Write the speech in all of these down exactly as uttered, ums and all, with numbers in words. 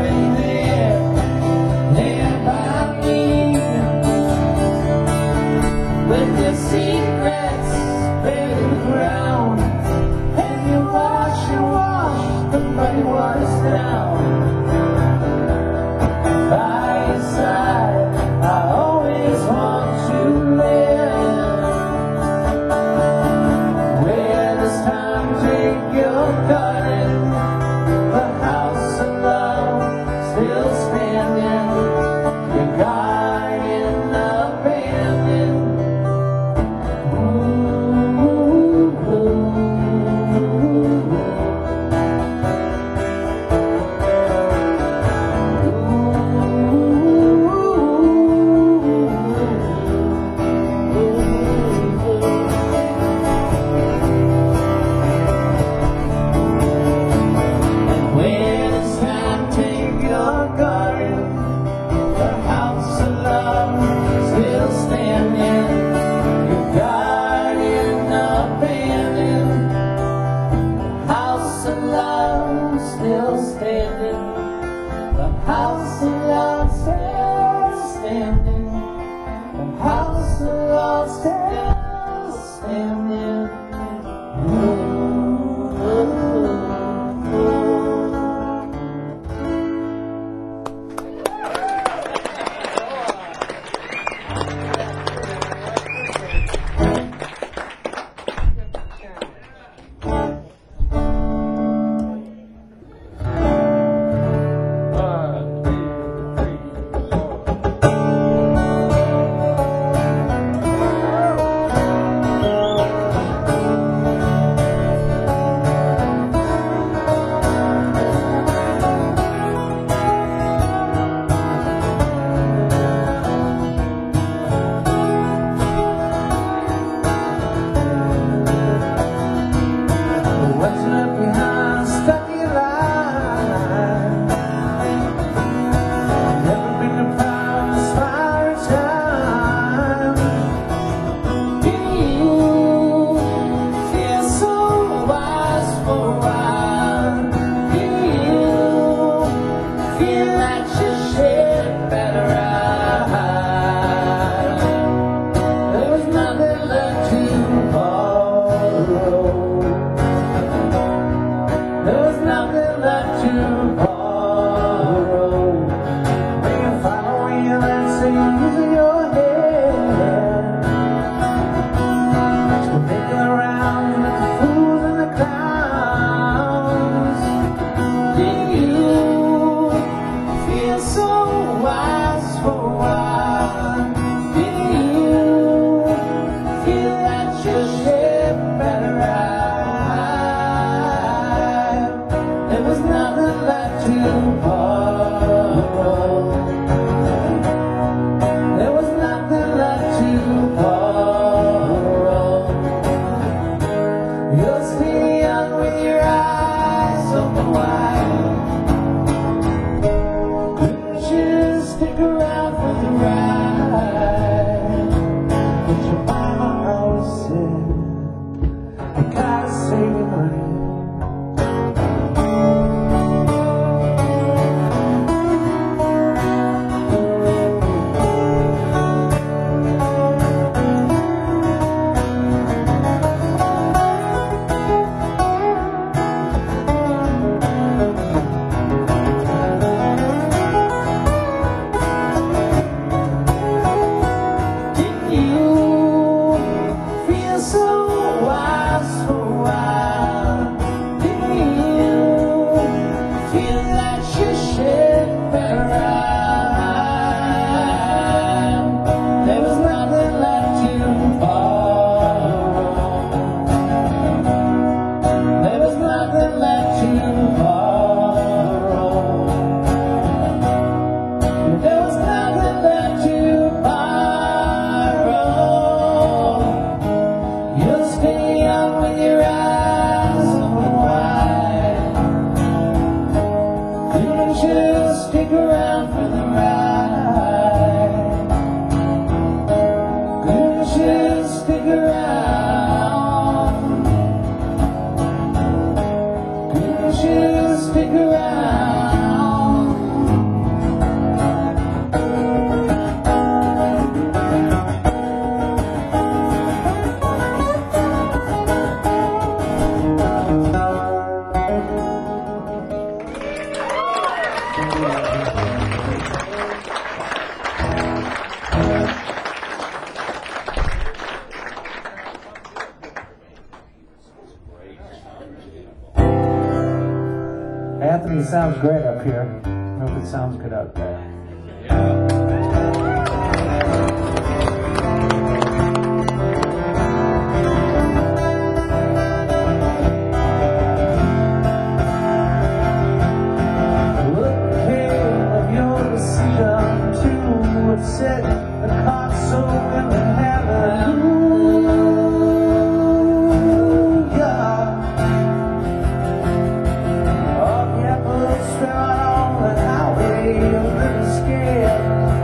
Stick around. Anthony sounds great up here. I hope it sounds good out there. Look came of your seat to upset the castle in the heaven. On the highway, a little scared.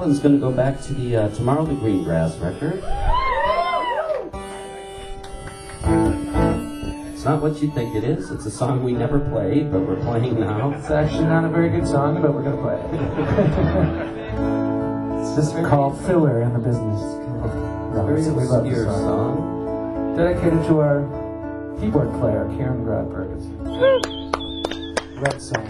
one's going to go back to the uh, Tomorrow the Greengrass record. It's not what you think it is. It's a song we never played, but we're playing now. It's actually not a very good song, but we're going to play it. It's just called filler in the business. Very So we love this obscure song. song. Dedicated to our keyboard player, Karen Grad Perkins. Red song.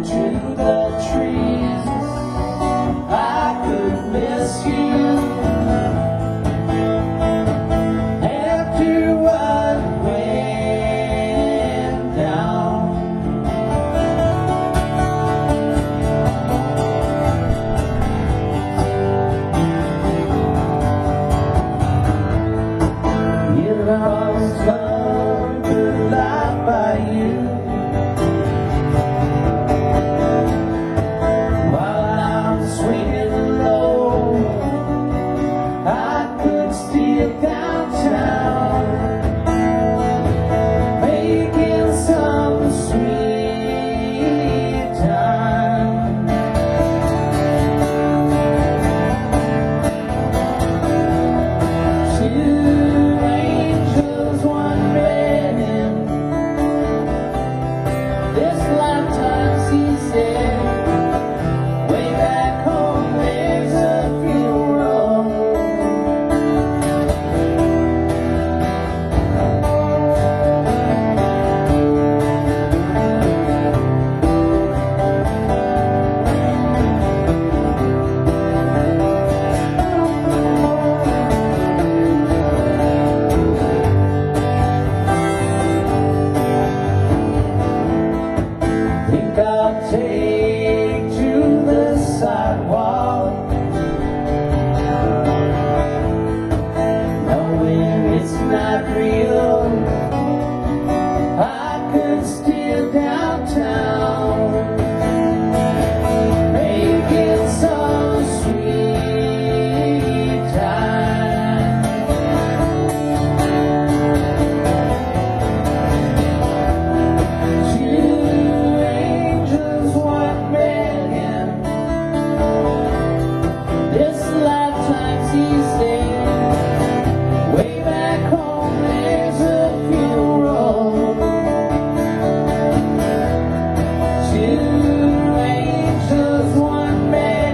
to the trees, I could miss you. After what went down, you lost love, good life by you. While I'm swinging low, I could steal downtown, making some sweet time. Two angels, one man. This lifetime's easy. Way back home, there's a funeral. Think I'll take to the sidewalk, knowing it's not real. I could steal downtown, making some sweet time. Two angels, one man. This lifetime's easy. Way back home, there's a funeral. Two angels, one man.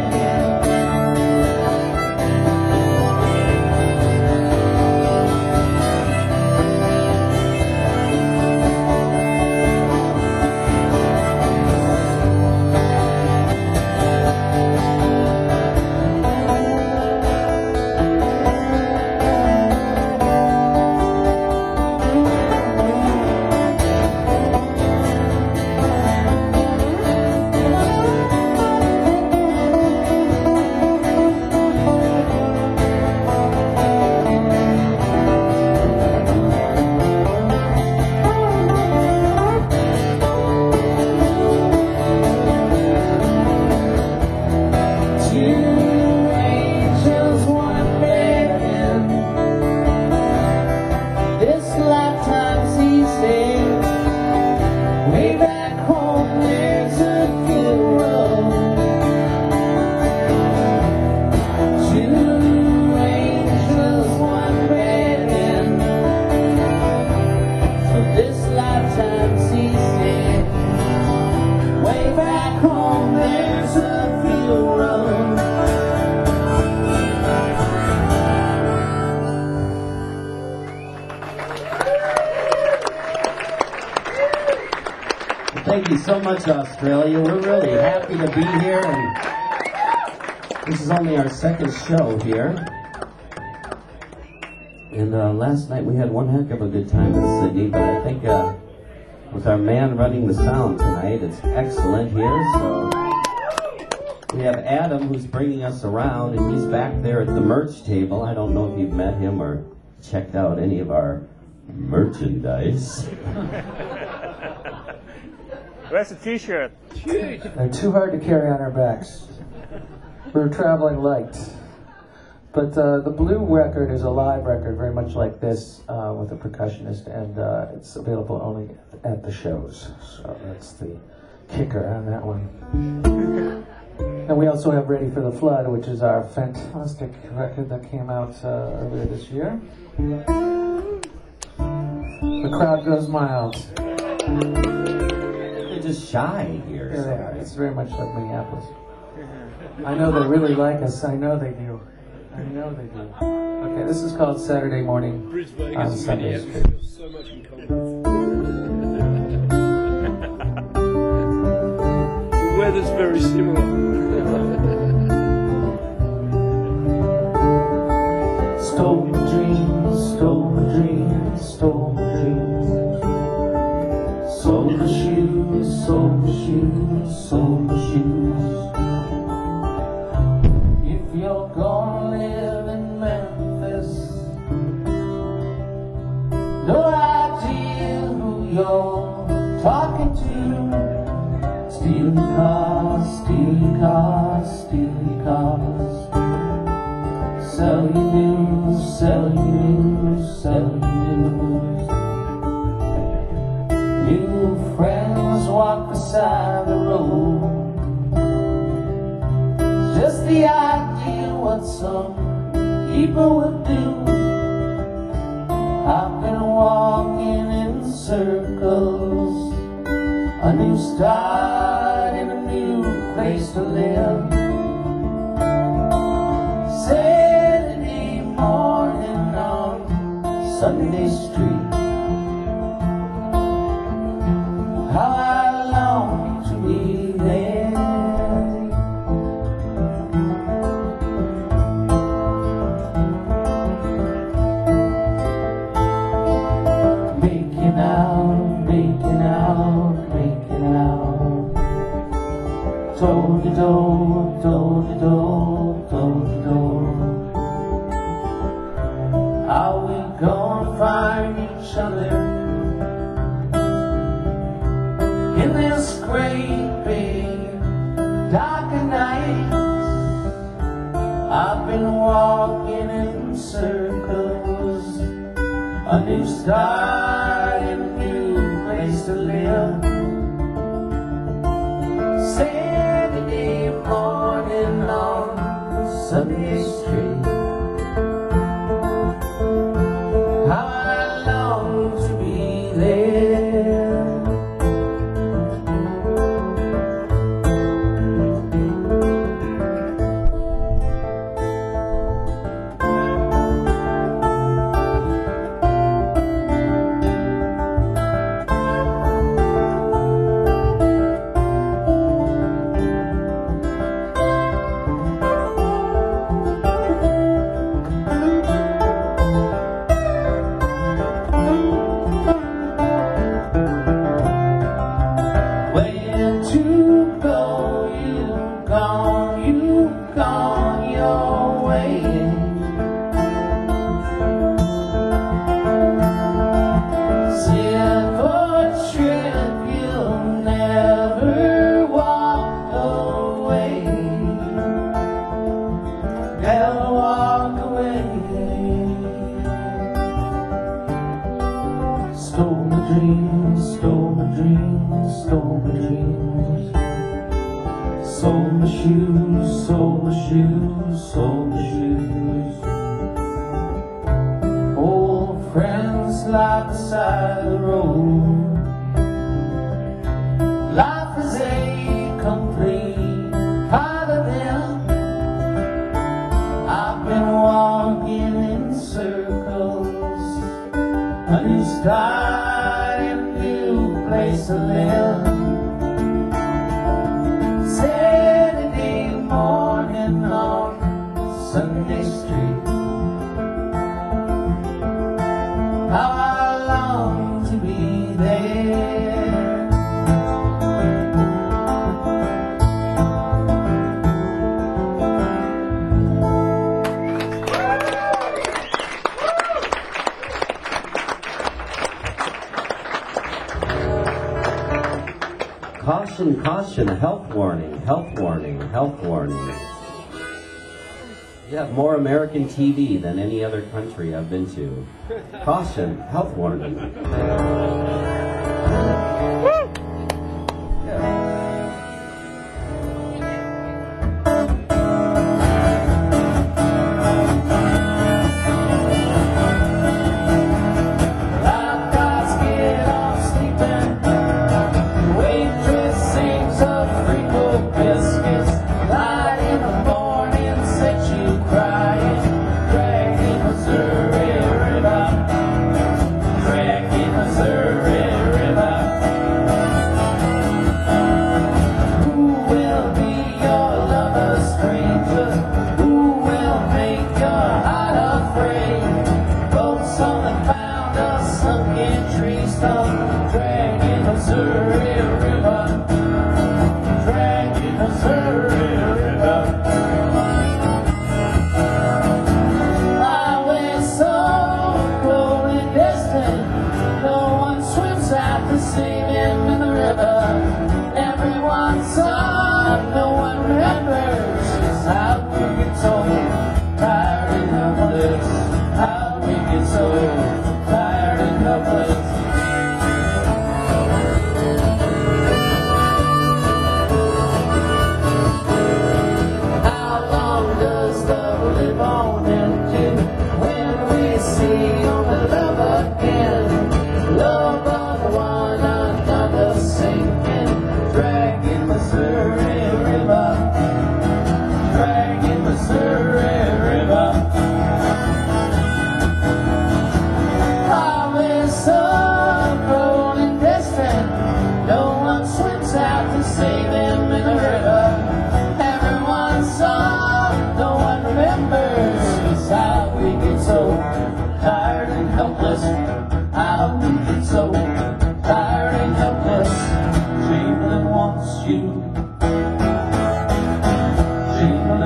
Two angels, one man. This lifetime's easy. Way back home, there's a funeral. Two angels, one man. So this lifetime's easy. Way back home, there's a funeral. Thank you so much, Australia. We're really happy to be here, and this is only our second show here. And uh, last night we had one heck of a good time in Sydney, but I think uh, with our man running the sound tonight, it's excellent here. So we have Adam, who's bringing us around, and he's back there at the merch table. I don't know if you've met him or checked out any of our merchandise. Where's the t-shirt? They're too hard to carry on our backs. We're traveling light. But uh, the Blue record is a live record, very much like this, uh, with a percussionist, and uh, it's available only at the shows. So that's the kicker on that one. And we also have Ready for the Flood, which is our fantastic record that came out uh, earlier this year. The crowd goes mild. They're just shy here. Here they are. It's very much like Minneapolis. I know they really like us. I know they do. I know they do. Okay, this is called Saturday Morning Bridge on Vegas, Sunday Street. Minneapolis, so much in common. weather's very similar. Stole my dreams, stole my dreams, stole my dreams. Sold my shoes, sold my shoes, sold my shoes. If you're gonna live in Memphis, no idea who you're talking to. Steal your cars, steal your cars, steal your cars. Sell your news, sell your news, sell your news. New friends walk beside the road. Just the idea what some people would do. I've been walking in circles, a new start in a new place to live. Saturday morning on Sunday Street. How I long to be there. Making out, making out, making out. Do-de-do, do-de-do, do-de-do. Are we gonna find each other in this great big dark night? I've been walking in circles, a new start and a new place to live. Saturday morning on Sunday Street. How I long to be there. Where to go? You've gone, you've gone your way. Sit for a trip, you'll never walk away. Never walk away. Stole my dreams, stole my dreams, stole my dreams. Sold my shoes, sold my shoes, sold my shoes. Old friends lie beside the road. Life is a complete part of them. I've been walking in circles, a new start and a new place to live. Saturday morning on Sunday Street. How I long to be there. Caution, caution, health warning, health warning, health warning. You have more American T V than any other country I've been to. Caution, health warning. Missouri River.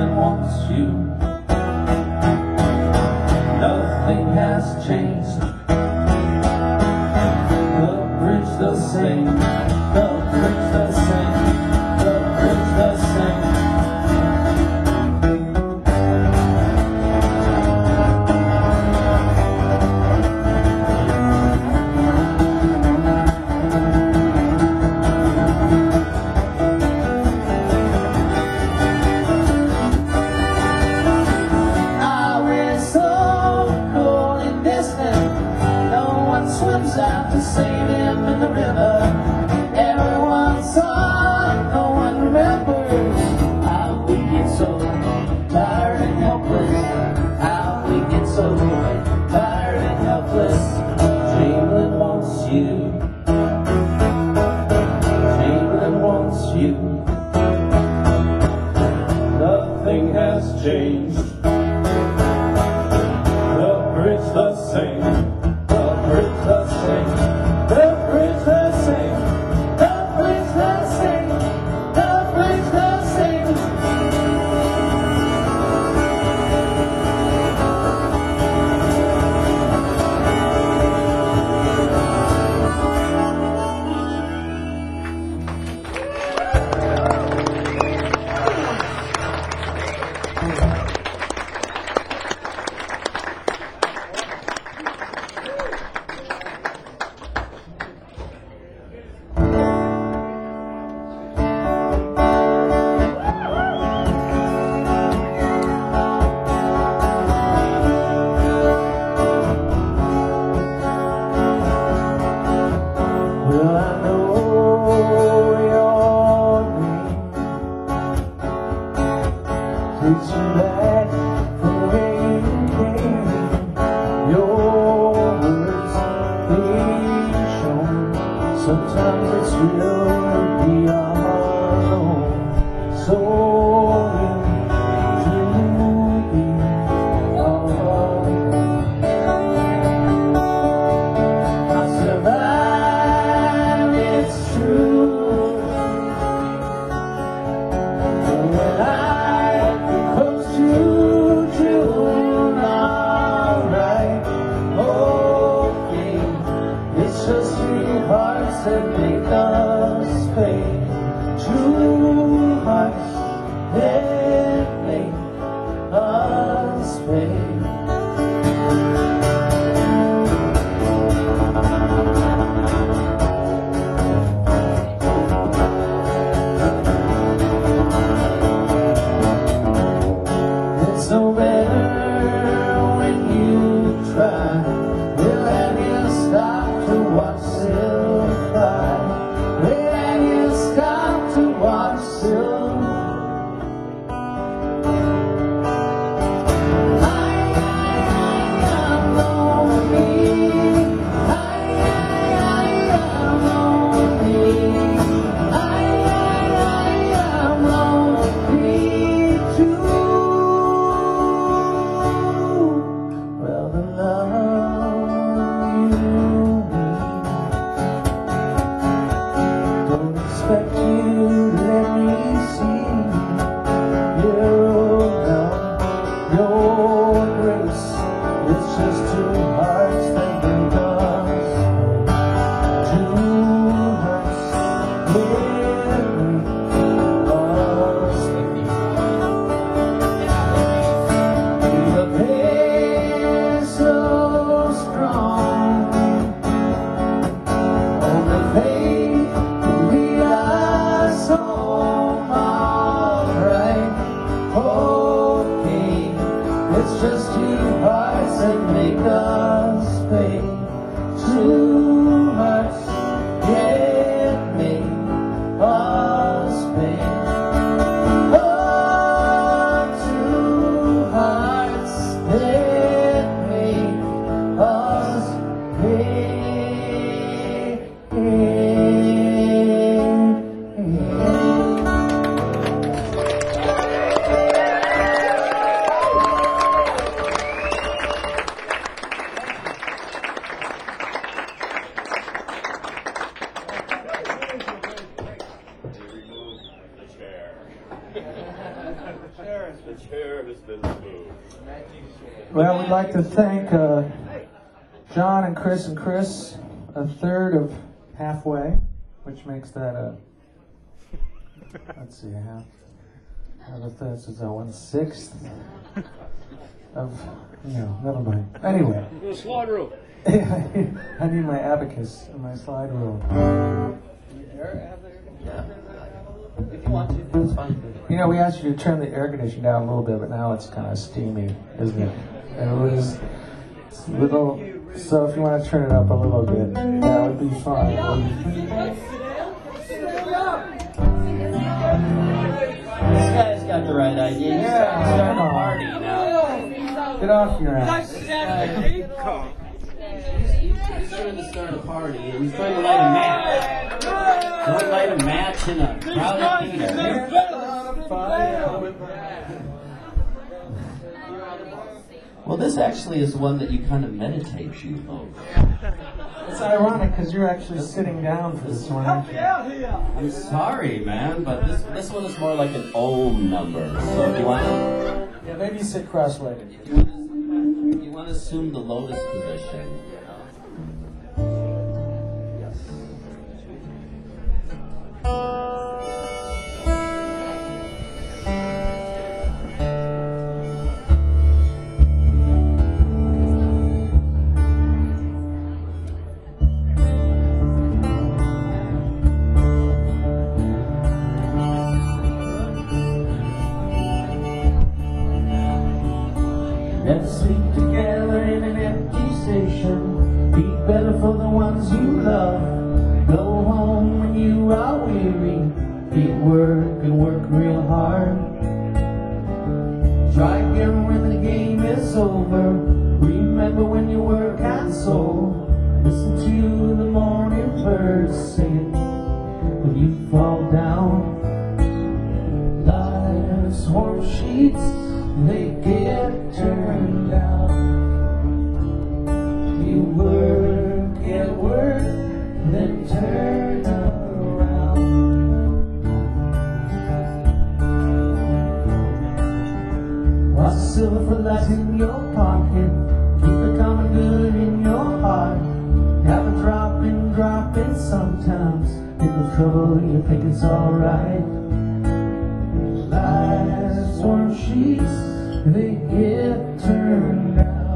Chamberlain wants you. Nothing has changed. The bridge the same. The bridge the same. The bridge the same. Swims out to save him in the river. Everyone saw, no one remembers how we get so tired and helpless. How we get so tired and helpless. Chamberlain wants you. Chamberlain wants you. Nothing has changed. The bridge the same. The bridge the same, the bridge the same, the bridge the same, the bridge the same. Well, I know your name takes you back from where you came. Your words, they show. Sometimes it's real to be alone. So will to be alone. I survived. It's true. When I close to June, alright, okay. It's just two hearts that make us pay. Two hearts that make us pay. It's no better when you try. They'll have you stop to watch them fly. They'll have you stop to watch them. I, I, I'm lonely. I, I, I'm lonely. I, I, I'm lonely too. Well, the love you need don't expect you to let me see your love, your grace. It's just two hearts that make us. Two hearts that make us. The pain so strong. Oh, the faith will lead us home, alright, okay. It's just two hearts that make us pay. Two hearts that make us pay. Oh, two hearts that make us pay. The chair has been moved. Well, we'd like to thank uh, John and Chris and Chris, a third of halfway, which makes that a, let's see, half, half a third is a one sixth of, no, never mind. Anyway. The slide rule. I need my abacus and my slide rule. If you want to, that's fine. You know, we asked you to turn the air conditioning down a little bit, but now it's kind of steamy, isn't it? And it was it's a little, so if you want to turn it up a little bit, that would be fine. This guy's got the right idea. He's Yeah, starting come a on. party now. Get off your ass. He's, he's trying to start a party, and he's trying to light a match. Trying to light a match in a crowded theater. Well, this actually is one that you kind of meditate you over. It's ironic because you're actually sitting down for this one, aren't you? I'm sorry, man, but this this one is more like an Om number. So if you want to, Yeah, maybe sit cross-legged. you want to, you want to assume the lotus position. Let's sleep together in an empty station. Be better for the ones you love. Go home when you are weary. Keep work and work real hard. Try again when the game is over. Remember when your work had soul. Listen to the morning birds sing when you fall down. Life's warm sheets, they get turned down. You work and work, then turn around. What's the silver for light in your pocket? Keep the common good in your heart. Have a dropping, dropping sometimes. In the trouble, you think it's alright. Life's warm sheets, they get turned out.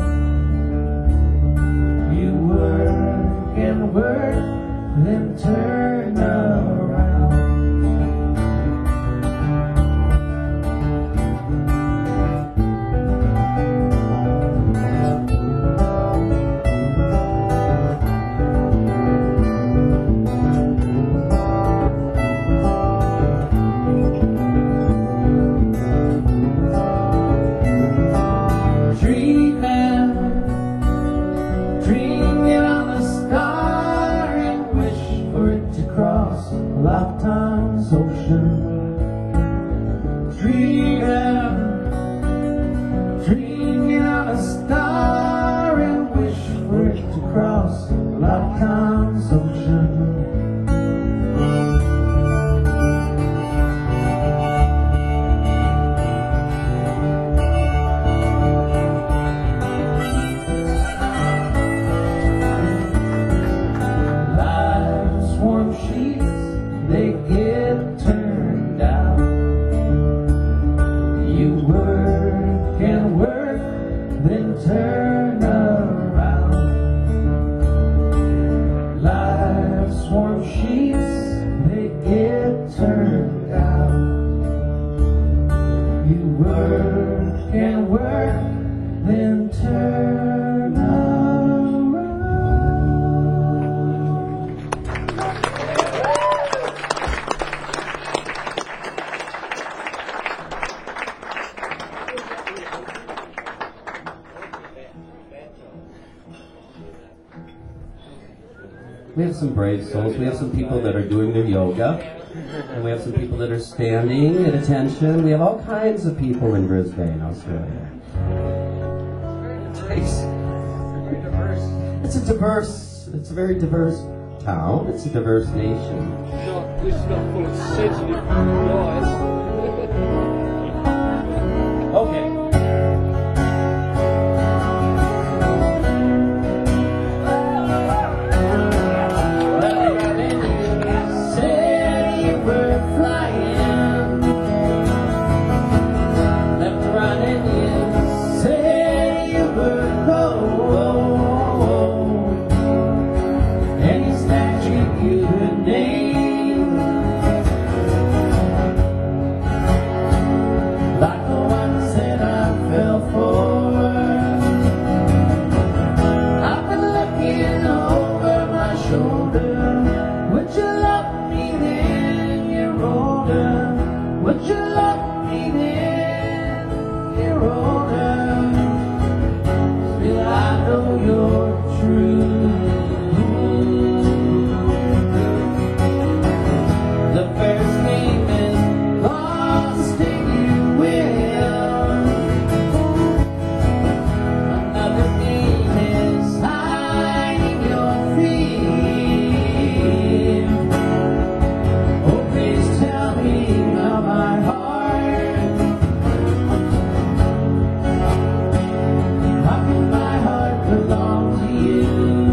You work and work, then turn around. Lifetime's ocean. Dreaming, dreaming on a star and wish for it to cross lifetime's ocean. Life's warm sheets, they get turned out. You work and work, then turn around. Life's warm sheets, they get turned out. You work and work, then turn around. We have some brave souls. We have some people that are doing their yoga. And we have some people that are standing at attention. We have all kinds of people in Brisbane, Australia. It's, it's a diverse, it's a very diverse town. It's a diverse nation. Not, this is not full of sensitive guys. love me then you're older, still I know you're true. The first name is lost and you will. Another name is hiding your fear. Oh, please tell me how my heart, how can my heart belong to you?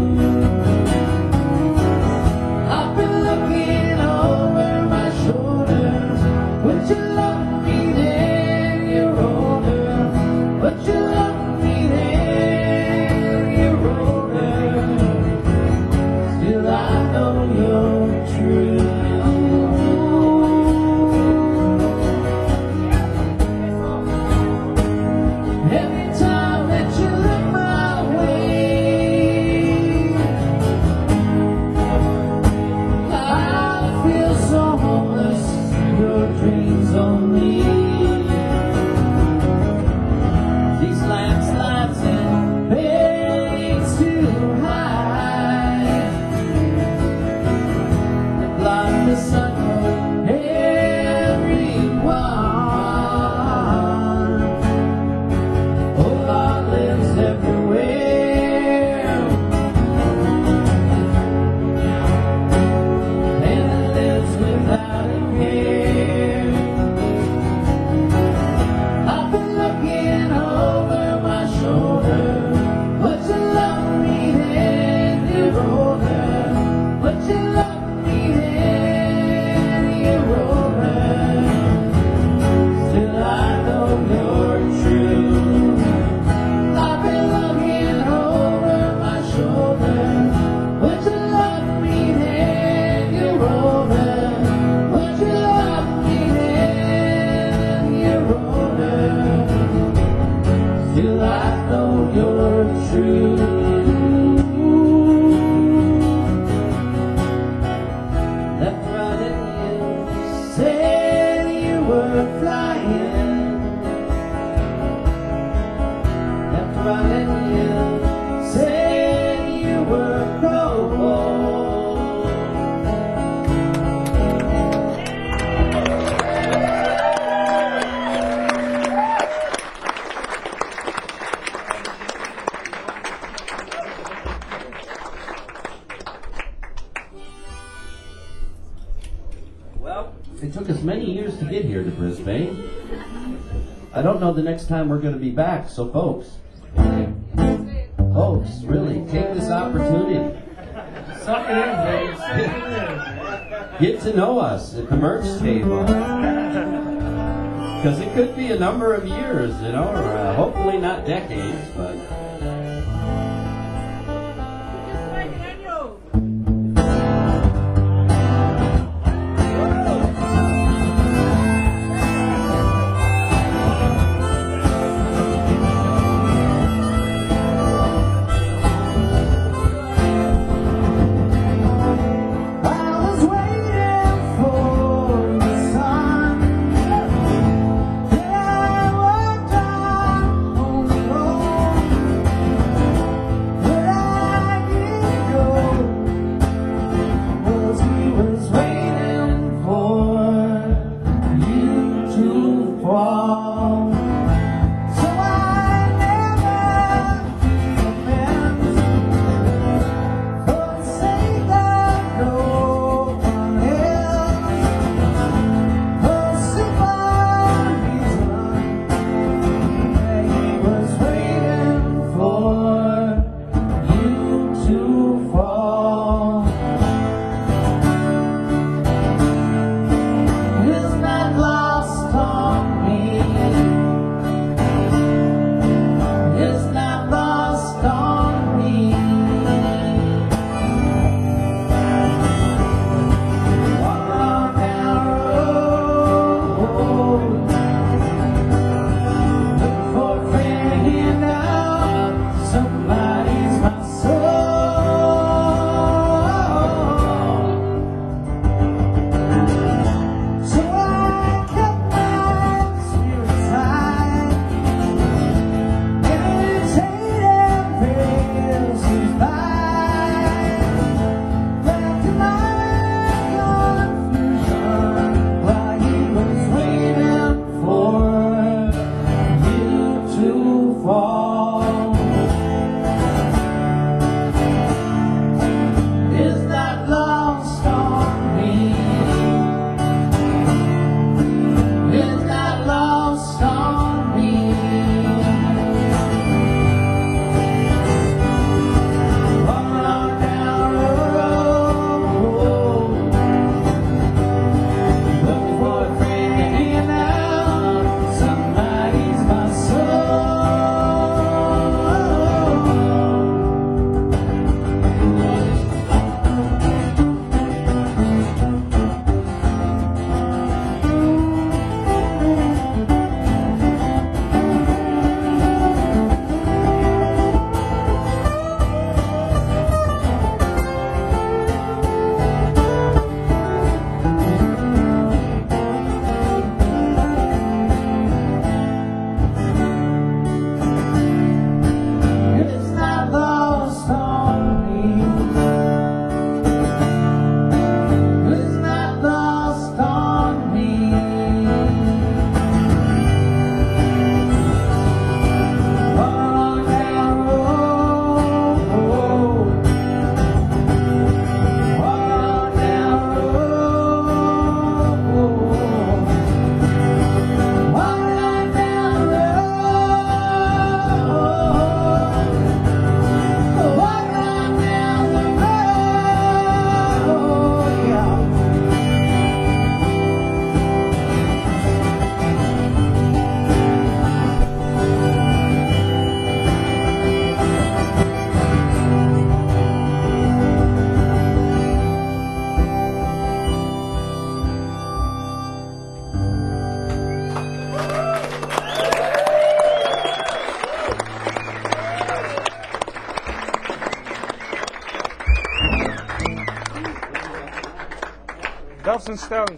I've been looking over my shoulders. Would you love me then you're older? Would you love me then you're older? Still I know you're true. Every time that you look my way, I feel so hopeless, your dreams only. These landslides and buildings too high that block the sun from everyone. Oh, God lives everywhere, and it lives without a care. I've been looking over my shoulder. Would you love me then you're older? Would you love me then you're older? Still I know you're true. I've been looking over my shoulder. Would you love me then you're older? Would you love me then you're older? Still I know you're true. Left running, you said you were flying. Left running, you said you were cold. Well, it took us many years to get here to Brisbane. I don't know the next time we're going to be back, so folks, folks, really, take this opportunity. Suck it in, baby. Suck it in. Get to know us at the merch table. Because it could be a number of years, you know, or uh, hopefully not decades, but... I was waiting for the sun. Then I walked down on the road. Doves and Stones.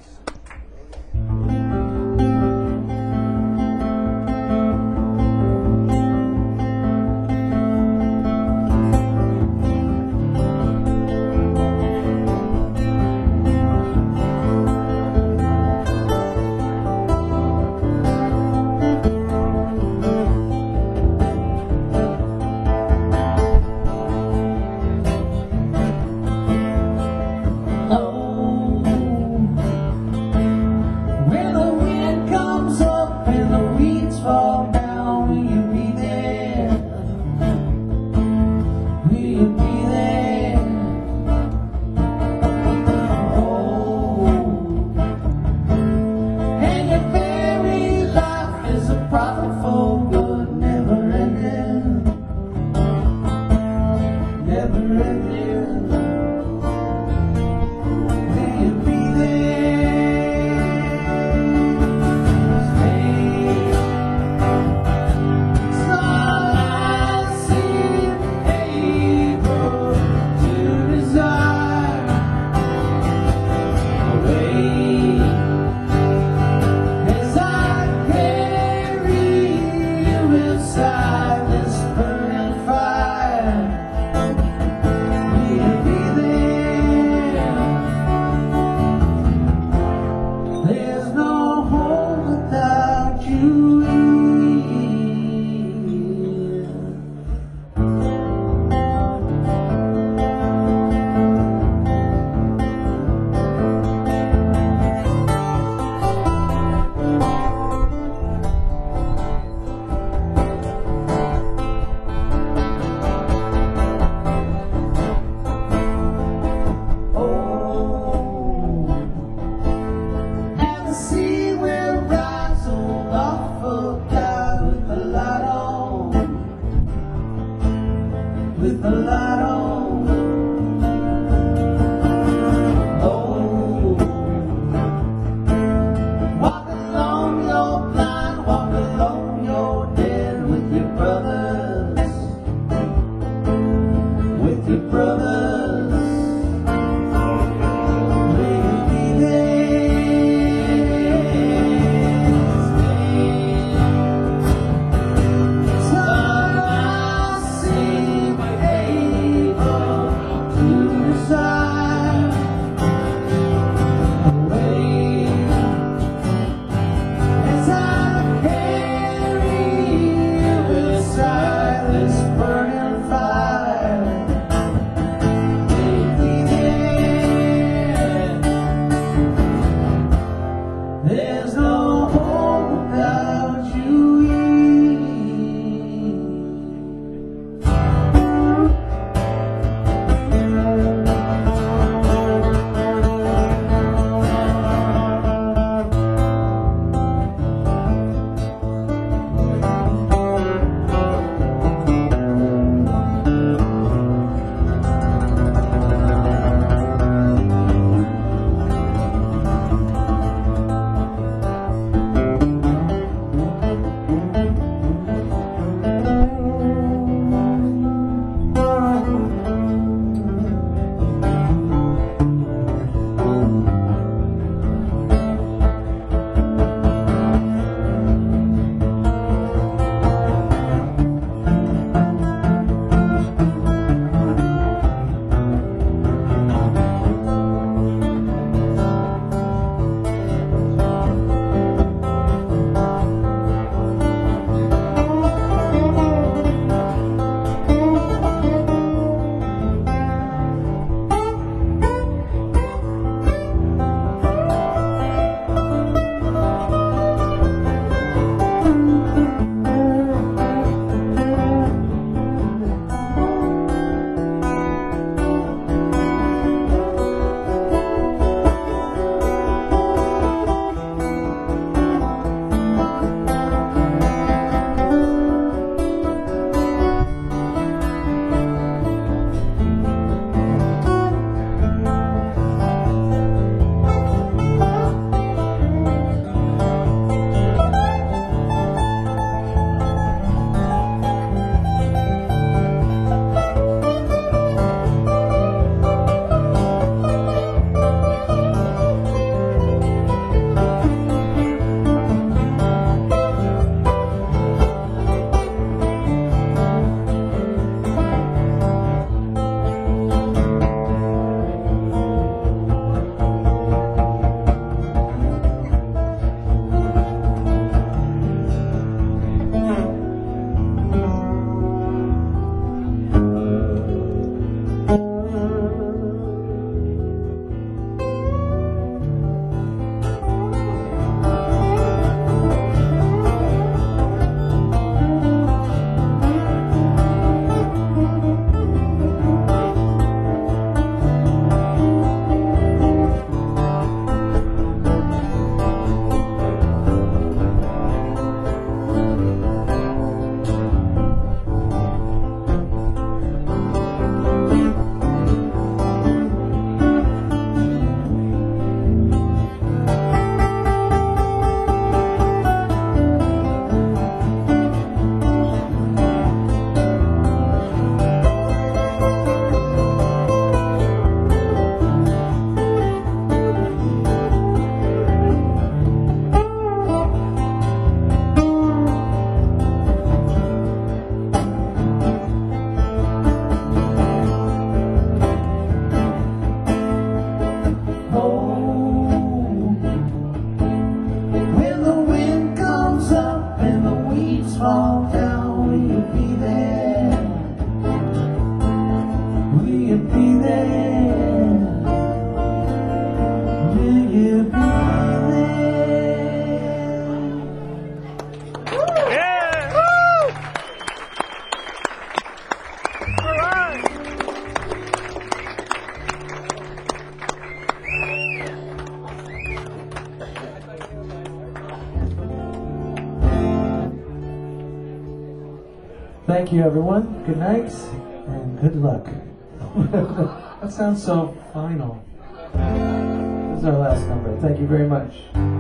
Thank you, everyone. Good night and good luck. That sounds so final. This is our last number. Thank you very much.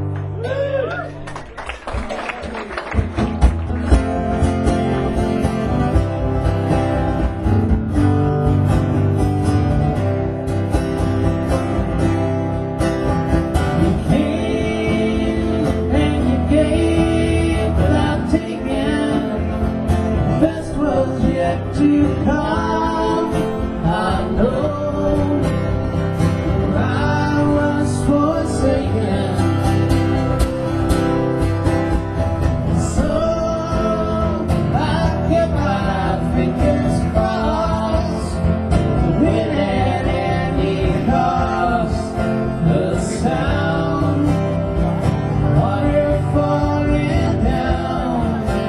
To come, I know I was forsaken, so I kept my fingers crossed, when at any cost, the sound, water falling down.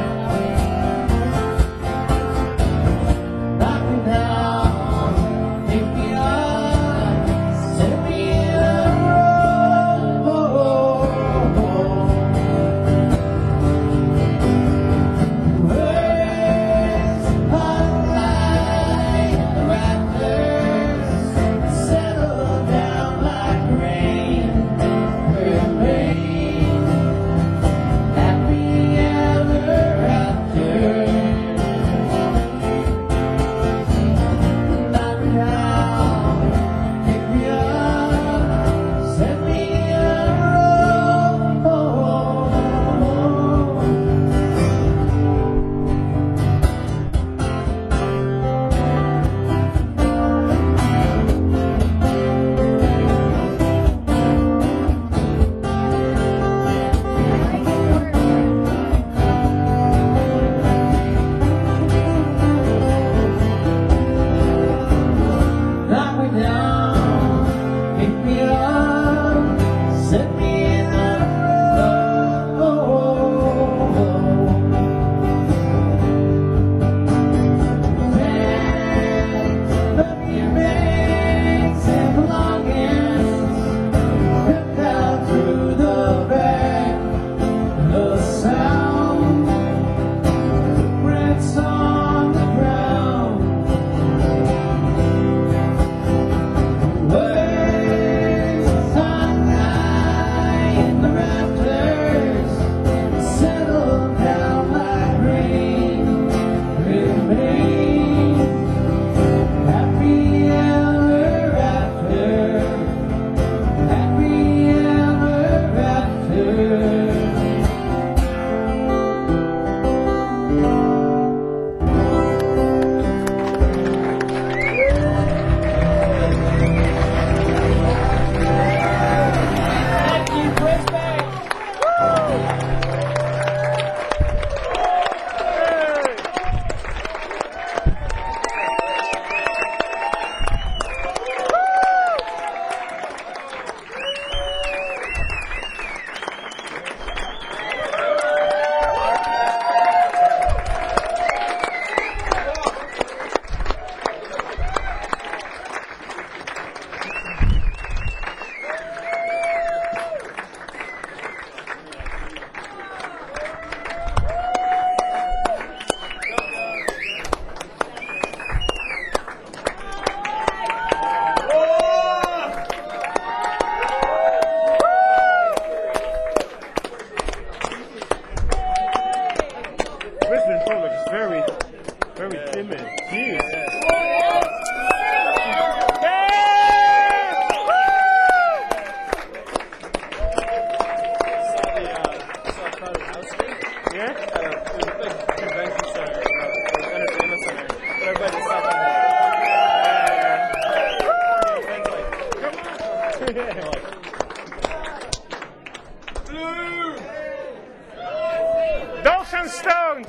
Dogs and Stones!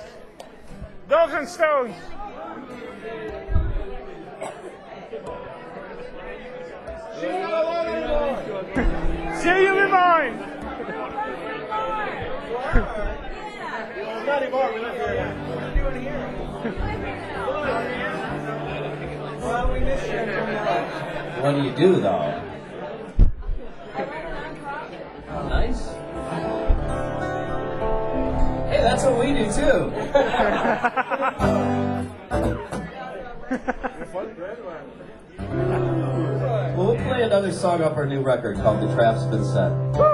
Dogs and Stones! See you rewind! What do you do, though? Nice. Hey, that's what we do too. Well, we'll play another song off our new record called The Trap's Been Set.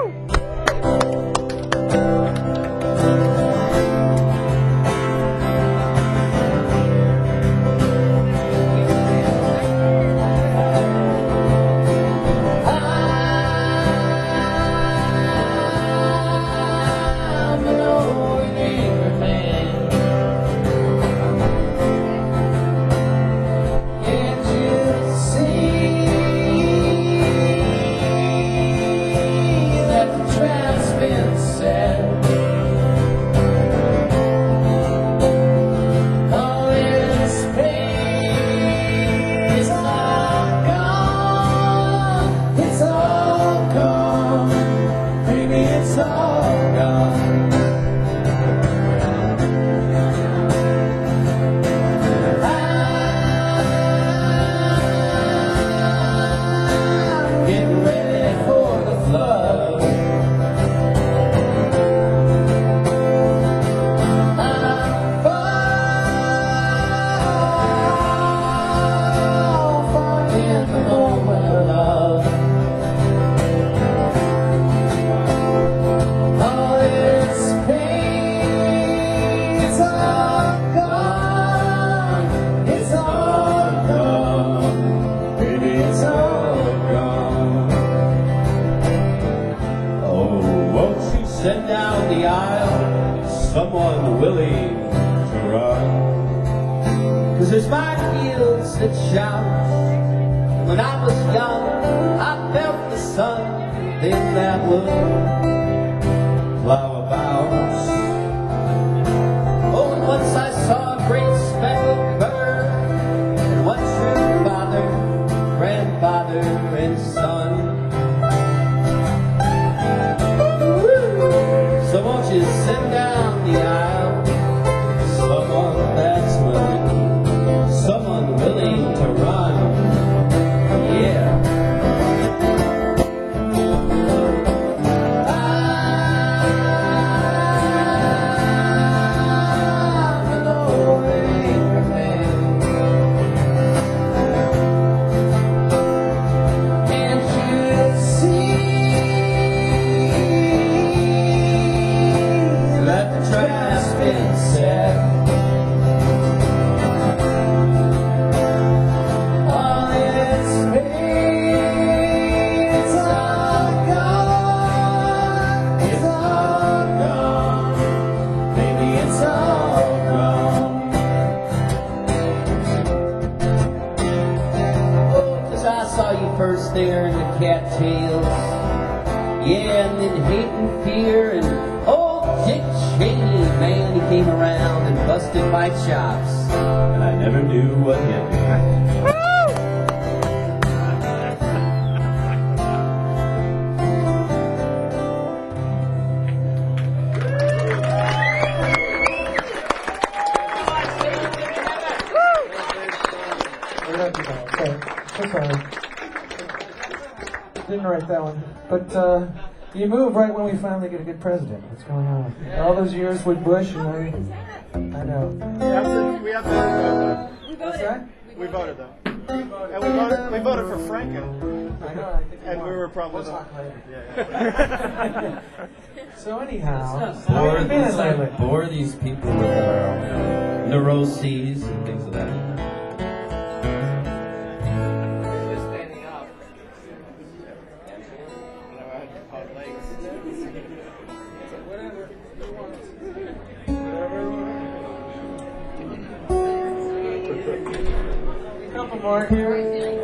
I'm an ordinary man. Can't you see that the trap's been set? All this pain is all gone. It's all gone. Baby, it's all gone. I'm getting ready for the flood. I'm far, far in the moment of love. All this pain, it's all gone. It's all gone. Baby, it's all gone. Oh, won't you send down the aisle someone willing to run? Cause there's my fields that shout. When I was young, I felt the sun in that wood flower boughs. Oh, and once I saw a great speckled bird, and what true father, grandfather, and son. So won't you send down the aisle someone that's willing, someone willing to run? Yeah. I'm an ordinary man. Can't you see Let the trap's trap been set? All its pain, it's all gone. It's all gone. Baby, it's all gone. Oh, 'cause I saw you first there in the cattails. Yeah, and then hate and fear and old Dick Cheney, man, he came around and busted my chops. And I never knew what hit me. Okay, so sorry. Didn't write that one. But uh, you move right when we finally get a good president. What's going on? All those years with Bush, and I, I know. We have to, we have to vote, What's that? though. We voted, though. And we voted, we voted for Franco. I know. I think And we won. were probably We'll the- talk later. Yeah. So anyhow, Bore, how you been it's like lately? bore these people with their neuroses and things of that nature. Couple more here.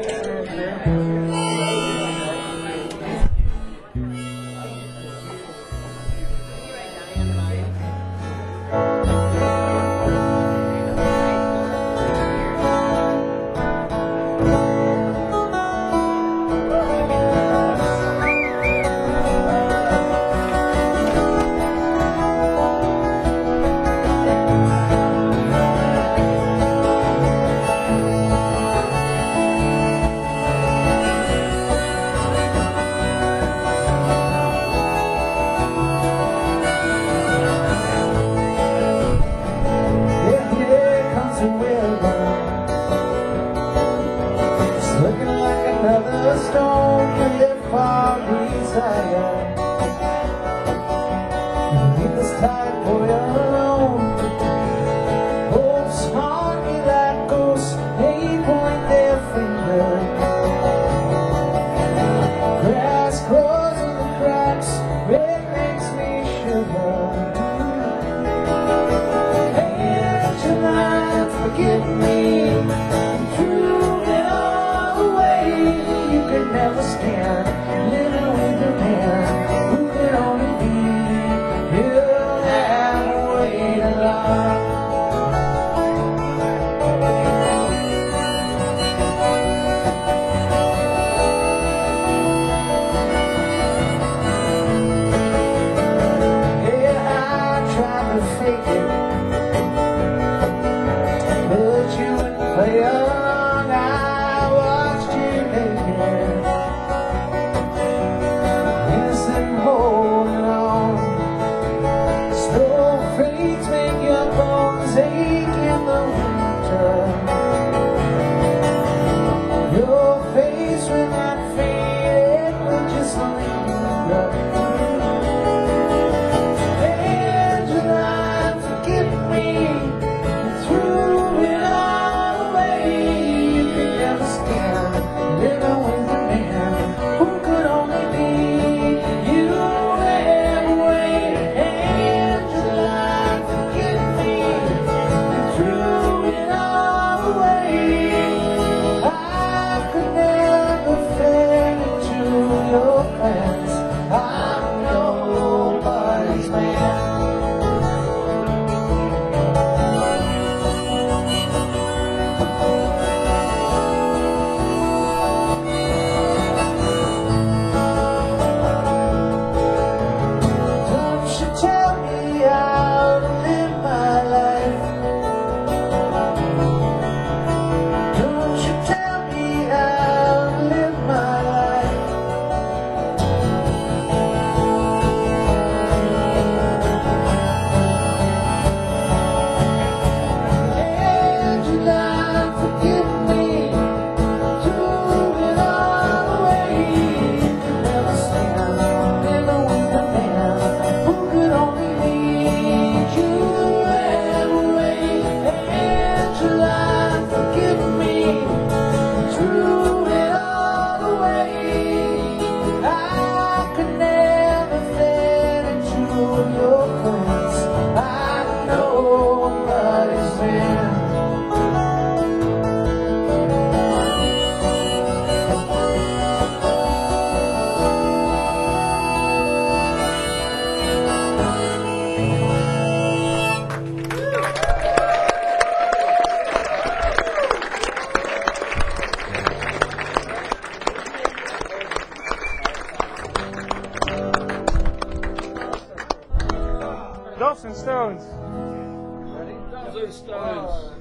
Thousand stars.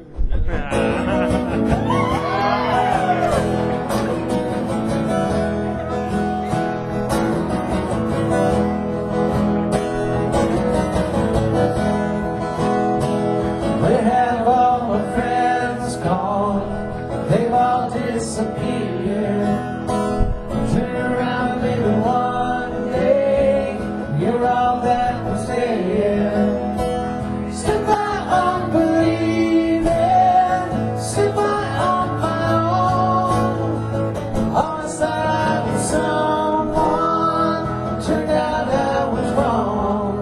Where have all my friends gone? They've all disappeared. Turn around, maybe one day you're all that was there. Step out on believing, step out on my own. Always thought I was someone, turned out I was wrong.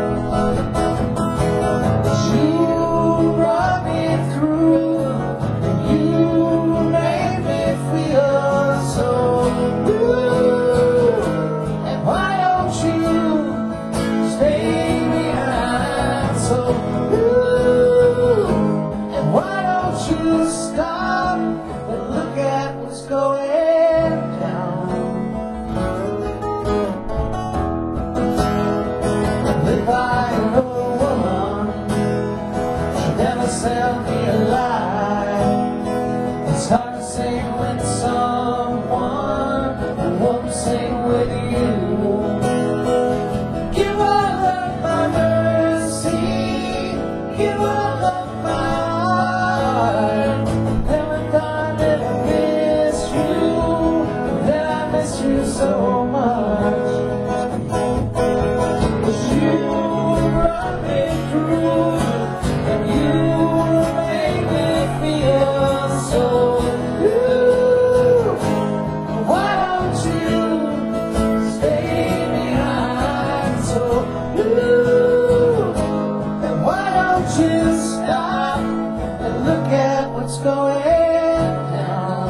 You brought me through, and you made me feel so blue. And why don't you stay behind so blue? And why don't you stop and look at what's going down? Live by an old woman, never sell me a lie. It's hard to sing with someone who won't sing with you. Give all of my mercy, give all of my heart. Never thought that I missed you, that I missed you so much. But you brought me through, and you made me feel so blue. Why don't you stay behind so blue? And why don't you stop and look at what's going down?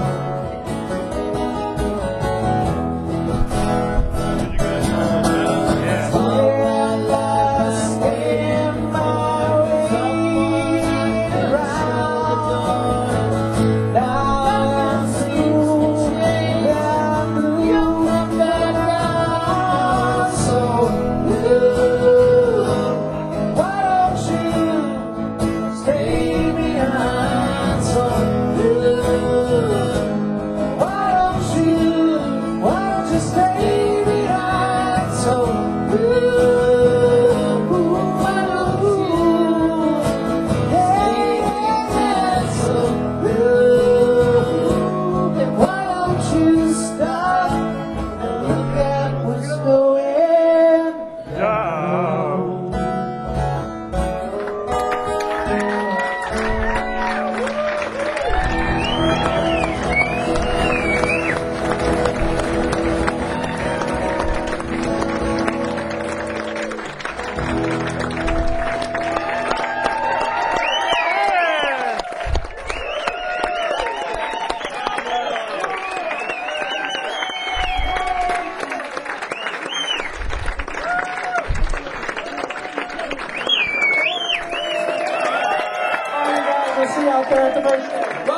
See you out there at the first show.